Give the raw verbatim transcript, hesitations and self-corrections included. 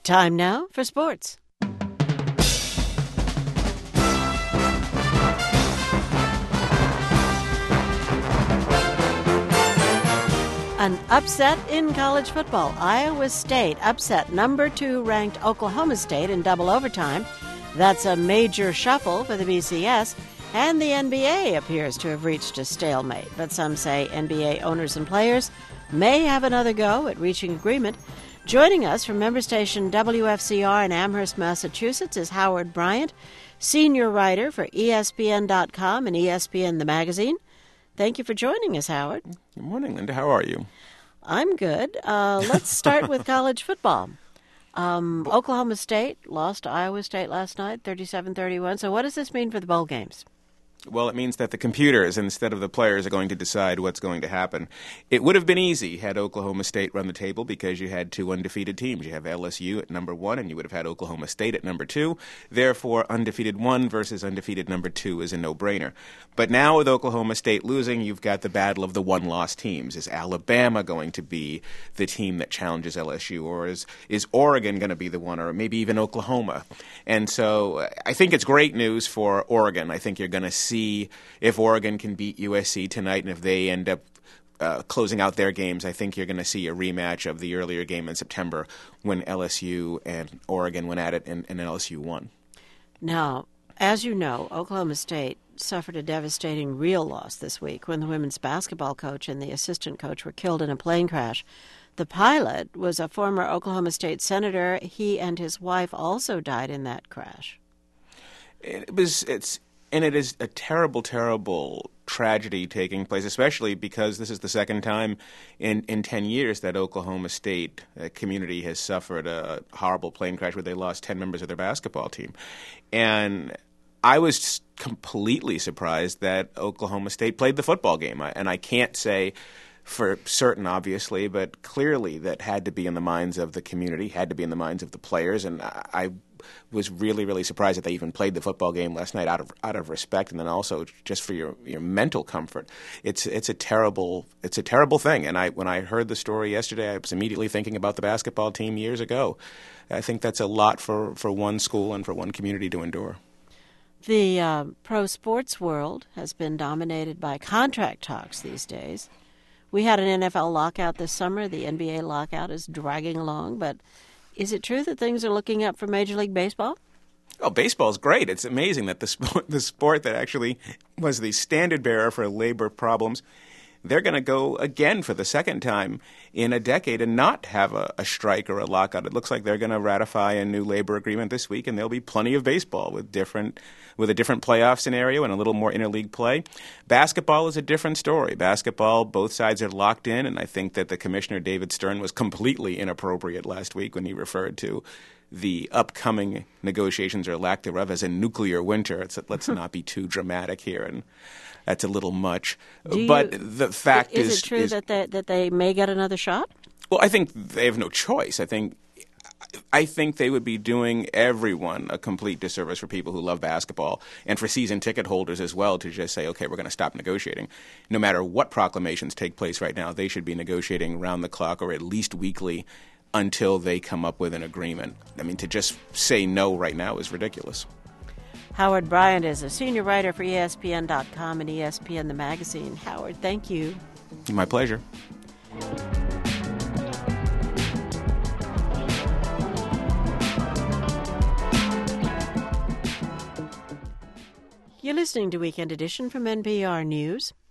Time now for sports. An upset in college football. Iowa State upset number two ranked Oklahoma State in double overtime. That's a major shuffle for the B C S, and the N B A appears to have reached a stalemate. But some say N B A owners and players may have another go at reaching agreement. Joining us from member station W F C R in Amherst, Massachusetts is Howard Bryant, senior writer for E S P N dot com and E S P N the magazine. Thank you for joining us, Howard. Good morning, Linda. How are you? I'm good. Uh, let's start with college football. Um, Oklahoma State lost to Iowa State last night, thirty-seven thirty-one. So what does this mean for the bowl games? Well, it means that the computers, instead of the players, are going to decide what's going to happen. It would have been easy had Oklahoma State run the table because you had two undefeated teams. You have L S U at number one, and you would have had Oklahoma State at number two. Therefore, undefeated one versus undefeated number two is a no-brainer. But now with Oklahoma State losing, you've got the battle of the one-loss teams. Is Alabama going to be the team that challenges L S U, or is, is Oregon going to be the one, or maybe even Oklahoma? And so I think it's great news for Oregon. I think you're going to see see if Oregon can beat U S C tonight, and if they end up uh, closing out their games, I think you're going to see a rematch of the earlier game in September when L S U and Oregon went at it and, and L S U won. Now, as you know, Oklahoma State suffered a devastating real loss this week when the women's basketball coach and the assistant coach were killed in a plane crash. The pilot was a former Oklahoma State senator. He and his wife also died in that crash. It was it's And it is a terrible, terrible tragedy taking place, especially because this is the second time in, in ten years that Oklahoma State uh, community has suffered a horrible plane crash where they lost ten members of their basketball team. And I was completely surprised that Oklahoma State played the football game. And I can't say for certain, obviously, but clearly that had to be in the minds of the community, had to be in the minds of the players. And I, I was really, really surprised that they even played the football game last night out of out of respect, and then also just for your, your mental comfort. It's it's a terrible it's a terrible thing. And I when I heard the story yesterday, I was immediately thinking about the basketball team years ago. I think that's a lot for, for one school and for one community to endure. The uh, pro sports world has been dominated by contract talks these days. We had an N F L lockout this summer. The N B A lockout is dragging along, but is it true that things are looking up for Major League Baseball? Oh, baseball's great. It's amazing that the sport, the sport that actually was the standard bearer for labor problems, they're going to go again for the second time in a decade and not have a, a strike or a lockout. It looks like they're going to ratify a new labor agreement this week, and there'll be plenty of baseball with different with a different playoff scenario and a little more interleague play. Basketball is a different story. Basketball, both sides are locked in, and I think that the commissioner, David Stern, was completely inappropriate last week when he referred to the upcoming negotiations, or lack thereof, as a nuclear winter. It's, let's not be too dramatic here, and that's a little much. You, but the fact is... Is it true is, that, they, that they may get another shot? Well, I think they have no choice. I think I think they would be doing everyone a complete disservice, for people who love basketball and for season ticket holders as well, to just say, okay, we're going to stop negotiating. No matter what proclamations take place right now, they should be negotiating round the clock, or at least weekly, until they come up with an agreement. I mean, to just say no right now is ridiculous. Howard Bryant is a senior writer for E S P N dot com and E S P N the magazine. Howard, thank you. My pleasure. You're listening to Weekend Edition from N P R News.